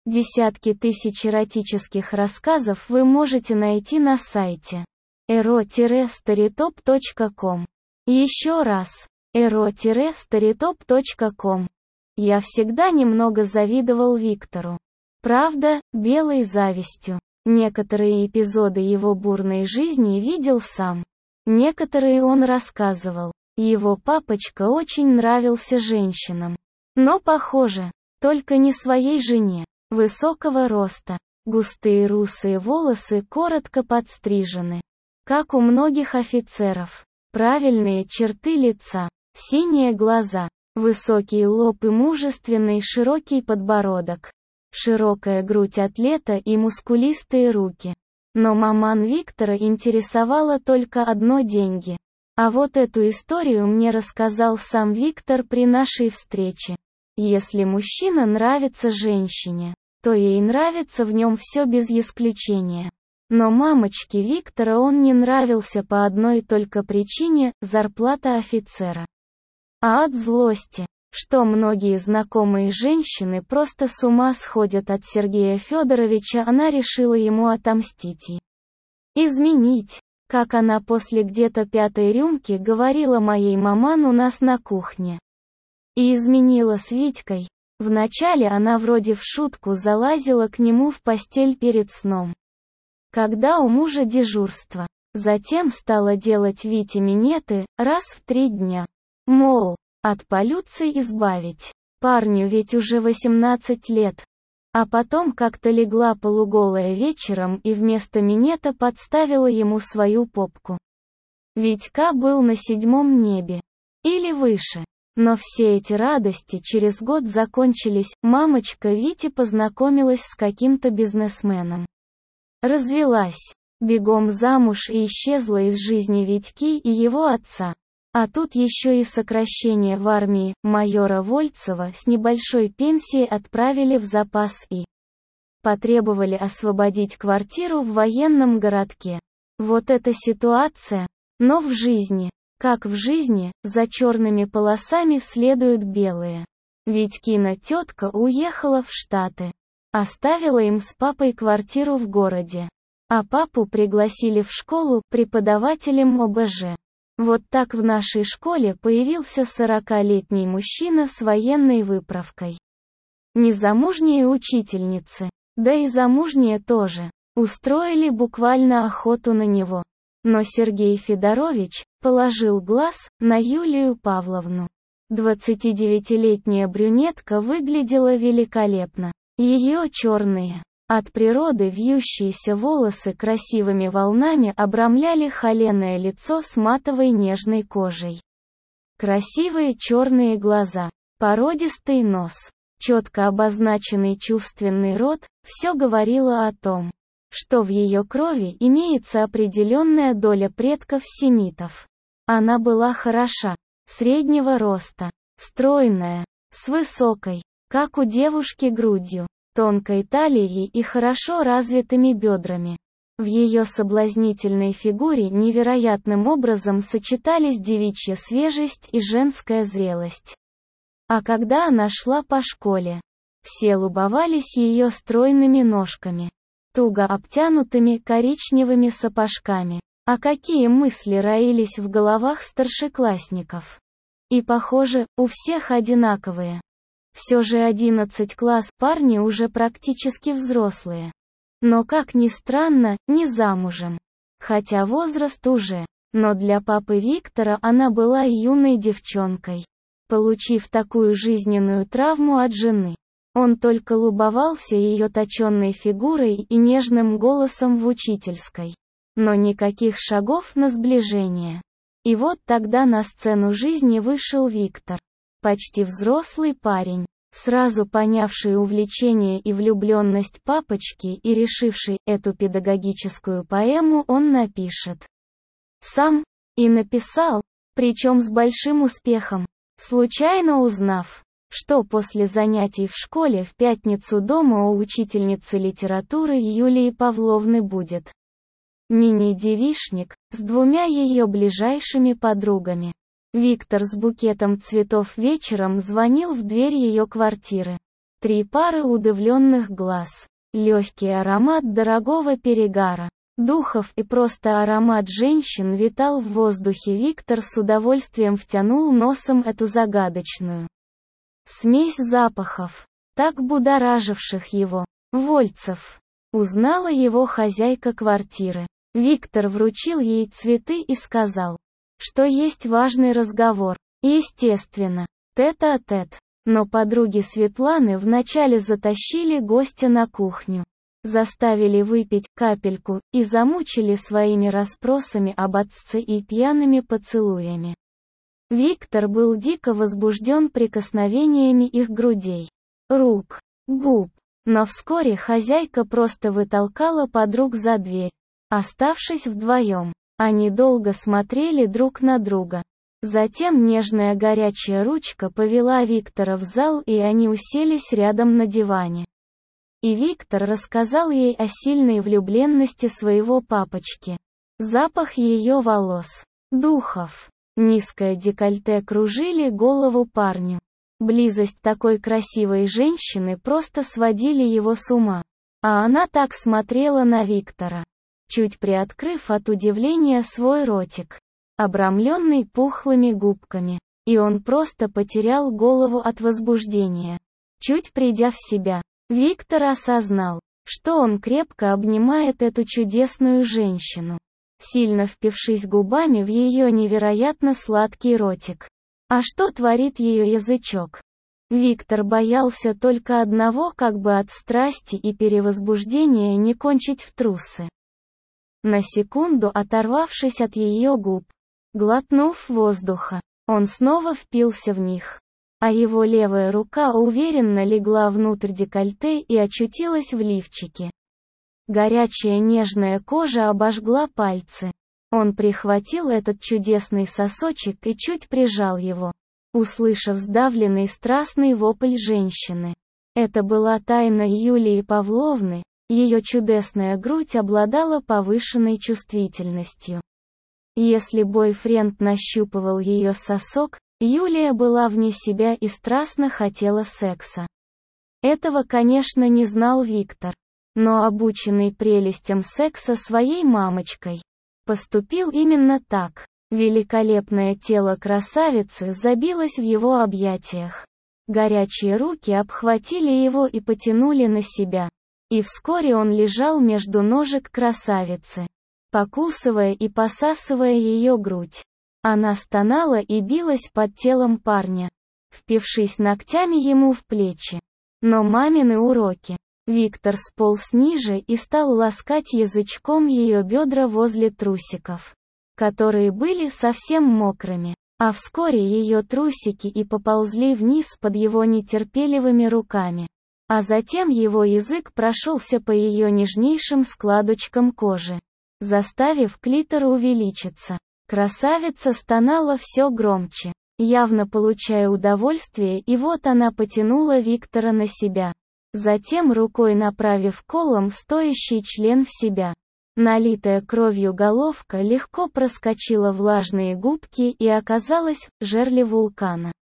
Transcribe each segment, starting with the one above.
Десятки тысяч эротических рассказов вы можете найти на сайте ero-storytop.com. Еще раз, ero-storytop.com. Я всегда немного завидовал Виктору. Правда, белой завистью. Некоторые эпизоды его бурной жизни видел сам. Некоторые он рассказывал. Его папочка очень нравился женщинам. Но, похоже, только не своей жене. Высокого роста, густые русые волосы коротко подстрижены. Как у многих офицеров. Правильные черты лица, синие глаза, высокий лоб и мужественный широкий подбородок. Широкая грудь атлета и мускулистые руки. Но маман Виктора интересовало только одно — деньги. А вот эту историю мне рассказал сам Виктор при нашей встрече. Если мужчина нравится женщине, то ей нравится в нем все без исключения. Но мамочке Виктора он не нравился по одной только причине – зарплата офицера. А от злости, что многие знакомые женщины просто с ума сходят от Сергея Федоровича, она решила ему отомстить и изменить, как она после где-то 5-й рюмки говорила моей маман у нас на кухне. И изменила с Витькой. Вначале она вроде в шутку залазила к нему в постель перед сном, когда у мужа дежурство. Затем стала делать Вите минеты раз в 3 дня. Мол, от полюции избавить. Парню ведь уже 18 лет. А потом как-то легла полуголая вечером и вместо минета подставила ему свою попку. Витька был на 7-м небе. Или выше. Но все эти радости через год закончились. Мамочка Вити познакомилась с каким-то бизнесменом. Развелась. Бегом замуж и исчезла из жизни Витьки и его отца. А тут еще и сокращение в армии. Майора Вольцева с небольшой пенсией отправили в запас и потребовали освободить квартиру в военном городке. Вот эта ситуация. Но в жизни, как в жизни, за черными полосами следуют белые. Витькина тетка уехала в Штаты. Оставила им с папой квартиру в городе. А папу пригласили в школу преподавателем ОБЖ. Вот так в нашей школе появился 40-летний мужчина с военной выправкой. Незамужние учительницы, да и замужние тоже, устроили буквально охоту на него. Но Сергей Федорович положил глаз на Юлию Павловну. 29-летняя брюнетка выглядела великолепно. Ее черные, от природы вьющиеся волосы красивыми волнами обрамляли холеное лицо с матовой нежной кожей. Красивые черные глаза, породистый нос, четко обозначенный чувственный рот – все говорило о том, что в ее крови имеется определенная доля предков-семитов. Она была хороша, среднего роста, стройная, с высокой, как у девушки, грудью, тонкой талией и хорошо развитыми бедрами. В ее соблазнительной фигуре невероятным образом сочетались девичья свежесть и женская зрелость. А когда она шла по школе, все лубовались ее стройными ножками, туго обтянутыми коричневыми сапожками. А какие мысли роились в головах старшеклассников? И, похоже, у всех одинаковые. Все же 11 класс, парни уже практически взрослые. Но, как ни странно, не замужем. Хотя возраст уже. Но для папы Виктора она была юной девчонкой. Получив такую жизненную травму от жены, он только лубовался ее точенной фигурой и нежным голосом в учительской. Но никаких шагов на сближение. И вот тогда на сцену жизни вышел Виктор. Почти взрослый парень, сразу понявший увлечение и влюбленность папочки и решивший, эту педагогическую поэму он напишет сам. И написал, причем с большим успехом, случайно узнав, что после занятий в школе в пятницу дома у учительницы литературы Юлии Павловны будет мини-девичник с 2 ее ближайшими подругами. Виктор с букетом цветов вечером звонил в дверь ее квартиры. 3 пары удивленных глаз, легкий аромат дорогого перегара, духов и просто аромат женщин витал в воздухе. Виктор с удовольствием втянул носом эту загадочную смесь запахов, так будораживших его. Вольцев. Узнала его хозяйка квартиры. Виктор вручил ей цветы и сказал, что есть важный разговор. Естественно, тет-а-тет. Но подруги Светланы вначале затащили гостя на кухню, заставили выпить капельку и замучили своими расспросами об отце и пьяными поцелуями. Виктор был дико возбужден прикосновениями их грудей, рук, губ. Но вскоре хозяйка просто вытолкала подруг за дверь. Оставшись вдвоем, они долго смотрели друг на друга. Затем нежная горячая ручка повела Виктора в зал, и они уселись рядом на диване. И Виктор рассказал ей о сильной влюбленности своего папочки. Запах ее волос, духов, низкое декольте кружили голову парню. Близость такой красивой женщины просто сводили его с ума. А она так смотрела на Виктора, чуть приоткрыв от удивления свой ротик, обрамленный пухлыми губками, и он просто потерял голову от возбуждения. Чуть придя в себя, Виктор осознал, что он крепко обнимает эту чудесную женщину, сильно впившись губами в ее невероятно сладкий ротик. А что творит ее язычок? Виктор боялся только одного, как бы от страсти и перевозбуждения не кончить в трусы. На секунду оторвавшись от ее губ, глотнув воздуха, он снова впился в них. А его левая рука уверенно легла внутрь декольте и очутилась в лифчике. Горячая нежная кожа обожгла пальцы. Он прихватил этот чудесный сосочек и чуть прижал его, услышав сдавленный страстный вопль женщины. Это была тайна Юлии Павловны, ее чудесная грудь обладала повышенной чувствительностью. Если бойфренд нащупывал ее сосок, Юлия была вне себя и страстно хотела секса. Этого, конечно, не знал Виктор, но обученный прелестям секса своей мамочкой, поступил именно так. Великолепное тело красавицы забилось в его объятиях. Горячие руки обхватили его и потянули на себя. И вскоре он лежал между ножек красавицы, покусывая и посасывая ее грудь. Она стонала и билась под телом парня, впившись ногтями ему в плечи. Но мамины уроки. Виктор сполз ниже и стал ласкать язычком ее бедра возле трусиков, которые были совсем мокрыми, а вскоре ее трусики и поползли вниз под его нетерпеливыми руками. А затем его язык прошелся по ее нежнейшим складочкам кожи, заставив клитор увеличиться. Красавица стонала все громче, явно получая удовольствие, и вот она потянула Виктора на себя. Затем рукой направив колом стоящий член в себя. Налитая кровью головка легко проскочила влажные губки и оказалась в жерле вулкана.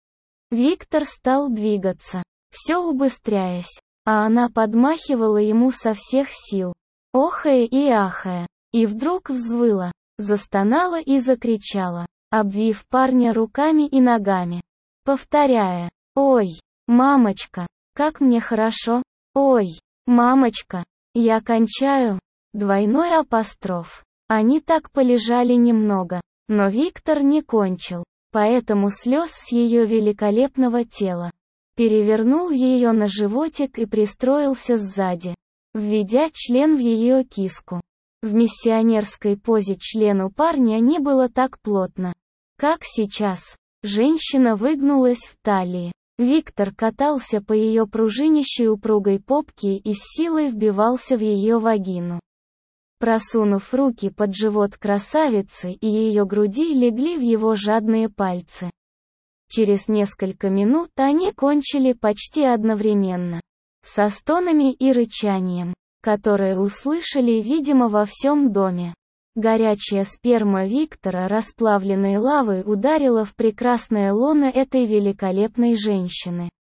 Виктор стал двигаться, все убыстряясь, а она подмахивала ему со всех сил, охая и ахая, и вдруг взвыла, застонала и закричала, обвив парня руками и ногами, повторяя: «Ой, мамочка, как мне хорошо! Ой, мамочка, я кончаю!» Двойной апостроф. Они так полежали немного, но Виктор не кончил, поэтому слез с ее великолепного тела. Перевернул ее на животик и пристроился сзади, введя член в ее киску. В миссионерской позе член у парня не было так плотно, как сейчас. Женщина выгнулась в талии. Виктор катался по ее пружинищей упругой попке и с силой вбивался в ее вагину. Просунув руки под живот красавицы, и ее груди легли в его жадные пальцы. Через несколько минут они кончили почти одновременно, со стонами и рычанием, которые услышали, видимо, во всем доме. Горячая сперма Виктора расплавленной лавой ударила в прекрасное лоно этой великолепной женщины.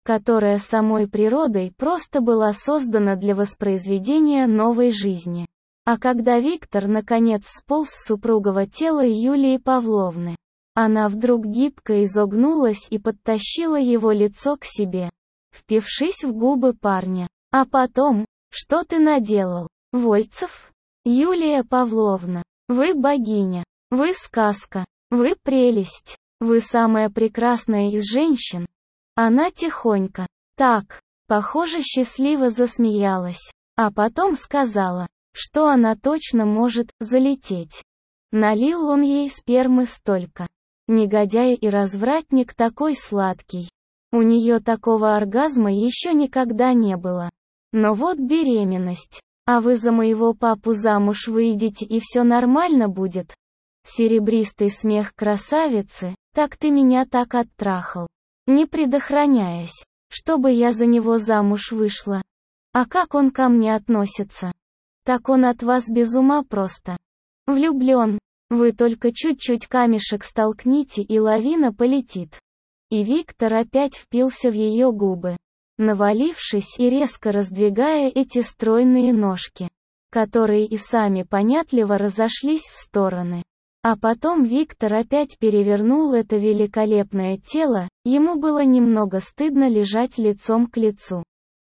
которая самой природой просто была создана для воспроизведения новой жизни. А когда Виктор наконец сполз с супругого тела Юлии Павловны, она вдруг гибко изогнулась и подтащила его лицо к себе, впившись в губы парня. А потом, что ты наделал, Вольцев? Юлия Павловна, вы богиня, вы сказка, вы прелесть, вы самая прекрасная из женщин. Она тихонько, так, похоже, счастливо засмеялась, а потом сказала, что она точно может залететь. Налил он ей спермы столько. Негодяй и развратник такой сладкий. У нее такого оргазма еще никогда не было. Но вот беременность. А вы за моего папу замуж выйдете и все нормально будет? Серебристый смех красавицы, так ты меня так оттрахал. Не предохраняясь, чтобы я за него замуж вышла. А как он ко мне относится? Так он от вас без ума просто. Влюблен. Вы только чуть-чуть камешек столкните, и лавина полетит. И Виктор опять впился в ее губы, навалившись и резко раздвигая эти стройные ножки, которые и сами понятливо разошлись в стороны. А потом Виктор опять перевернул это великолепное тело, ему было немного стыдно лежать лицом к лицу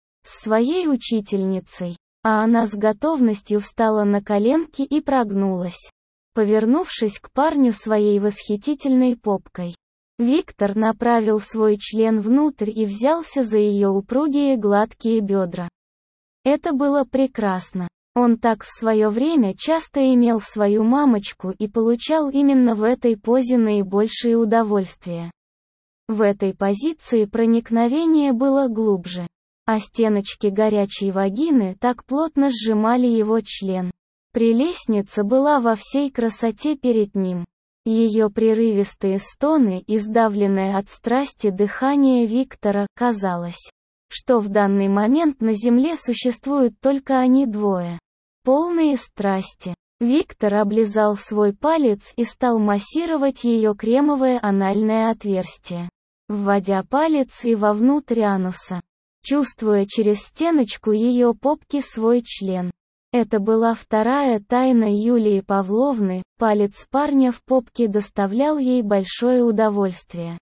с своей учительницей, а она с готовностью встала на коленки и прогнулась, повернувшись к парню своей восхитительной попкой. Виктор направил свой член внутрь и взялся за ее упругие гладкие бедра. Это было прекрасно. Он так в свое время часто имел свою мамочку и получал именно в этой позе наибольшее удовольствие. В этой позиции проникновение было глубже, а стеночки горячей вагины так плотно сжимали его член. Прелестница была во всей красоте перед ним. Ее прерывистые стоны и сдавленное от страсти дыхание Виктора, казалось, что в данный момент на земле существуют только они двое. Полные страсти. Виктор облизал свой палец и стал массировать ее кремовое анальное отверстие, вводя палец и вовнутрь ануса, чувствуя через стеночку ее попки свой член. Это была вторая тайна Юлии Павловны, палец парня в попке доставлял ей большое удовольствие.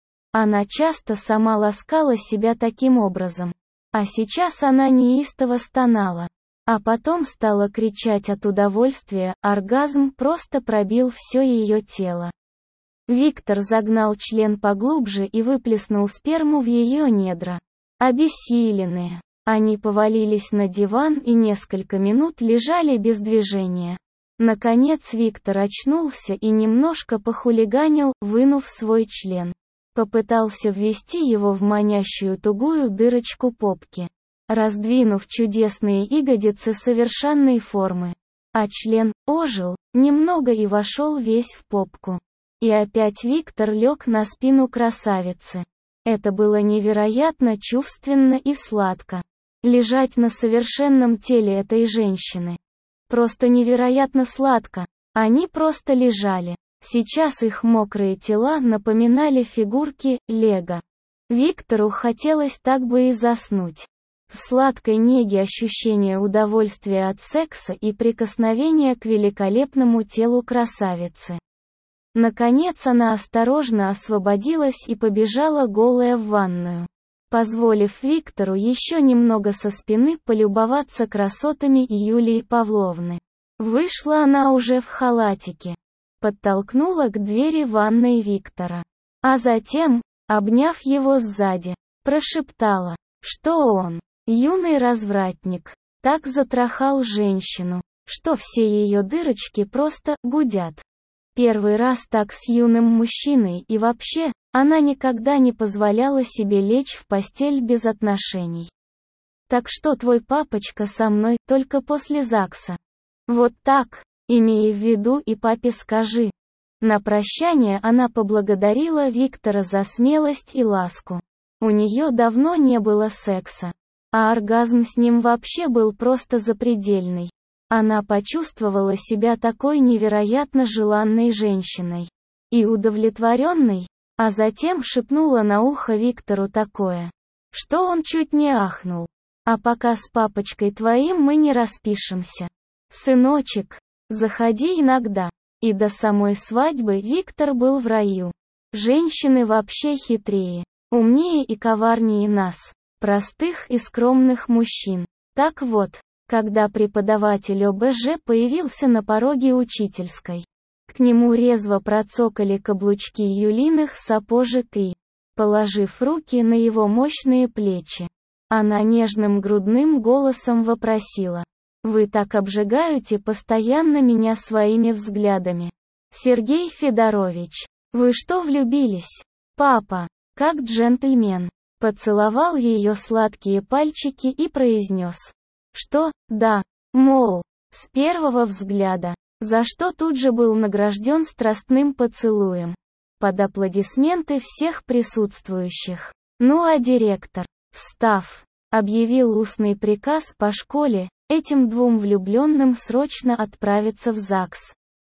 Она часто сама ласкала себя таким образом. А сейчас она неистово стонала. А потом стала кричать от удовольствия, оргазм просто пробил все ее тело. Виктор загнал член поглубже и выплеснул сперму в ее недра. Обессиленные, они повалились на диван и несколько минут лежали без движения. Наконец Виктор очнулся и немножко похулиганил, вынув свой член. Попытался ввести его в манящую тугую дырочку попки, раздвинув чудесные ягодицы совершенной формы. А член ожил немного и вошел весь в попку. И опять Виктор лег на спину красавицы. Это было невероятно чувственно и сладко. Лежать на совершенном теле этой женщины. Просто невероятно сладко. Они просто лежали. Сейчас их мокрые тела напоминали фигурки лего. Виктору хотелось так бы и заснуть. В сладкой неге ощущения удовольствия от секса и прикосновения к великолепному телу красавицы. Наконец она осторожно освободилась и побежала голая в ванную, позволив Виктору еще немного со спины полюбоваться красотами Юлии Павловны. Вышла она уже в халатике, подтолкнула к двери ванной Виктора, а затем, обняв его сзади, прошептала, что он, юный развратник, так затрахал женщину, что все ее дырочки просто гудят. Первый раз так с юным мужчиной, и вообще, она никогда не позволяла себе лечь в постель без отношений. Так что твой папочка со мной только после ЗАГСа. Вот так, имея в виду, и папе скажи. На прощание она поблагодарила Виктора за смелость и ласку. У нее давно не было секса, а оргазм с ним вообще был просто запредельный. Она почувствовала себя такой невероятно желанной женщиной и удовлетворенной, а затем шепнула на ухо Виктору такое, что он чуть не ахнул. А пока с папочкой твоим мы не распишемся. Сыночек, заходи иногда. И до самой свадьбы Виктор был в раю. Женщины вообще хитрее, умнее и коварнее нас, простых и скромных мужчин. Так вот, когда преподаватель ОБЖ появился на пороге учительской, к нему резво процокали каблучки Юлиных сапожек и, положив руки на его мощные плечи, она нежным грудным голосом вопросила: «Вы так обжигаете постоянно меня своими взглядами. Сергей Федорович, вы что, влюбились? Папа, как джентльмен». Поцеловал ее сладкие пальчики и произнес, что, да, мол, с первого взгляда, за что тут же был награжден страстным поцелуем. Под аплодисменты всех присутствующих. Ну а директор, встав, объявил устный приказ по школе, этим двум влюбленным срочно отправиться в ЗАГС.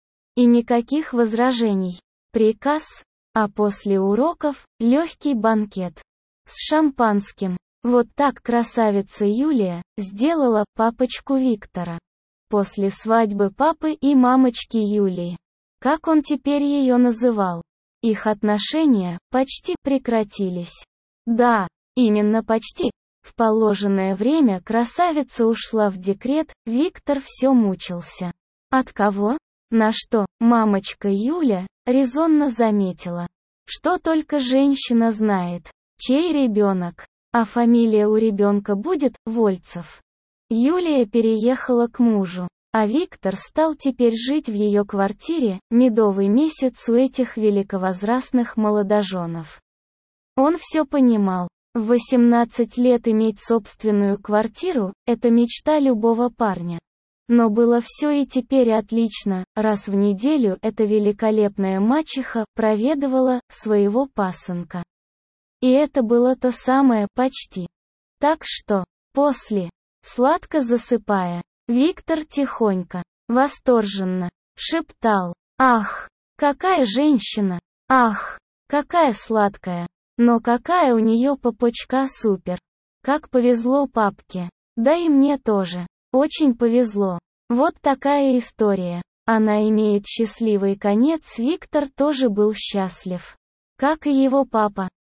И никаких возражений. Приказ, а после уроков – легкий банкет. С шампанским. Вот так красавица Юлия сделала папочку Виктора. После свадьбы папы и мамочки Юлии. Как он теперь ее называл? Их отношения почти прекратились. Да, именно почти. В положенное время красавица ушла в декрет, Виктор все мучился. От кого? На что мамочка Юля резонно заметила, что только женщина знает, чей ребенок, а фамилия у ребенка будет Вольцев. Юлия переехала к мужу, а Виктор стал теперь жить в ее квартире, медовый месяц у этих великовозрастных молодоженов. Он все понимал. В 18 лет иметь собственную квартиру – это мечта любого парня. Но было все и теперь отлично, раз в неделю эта великолепная мачеха проведывала своего пасынка. И это было то самое почти. Так что, после, сладко засыпая, Виктор тихонько, восторженно, шептал: «Ах, какая женщина! Ах, какая сладкая! Но какая у нее попочка супер! Как повезло папке! Да и мне тоже! Очень повезло!» Вот такая история. Она имеет счастливый конец. Виктор тоже был счастлив. Как и его папа.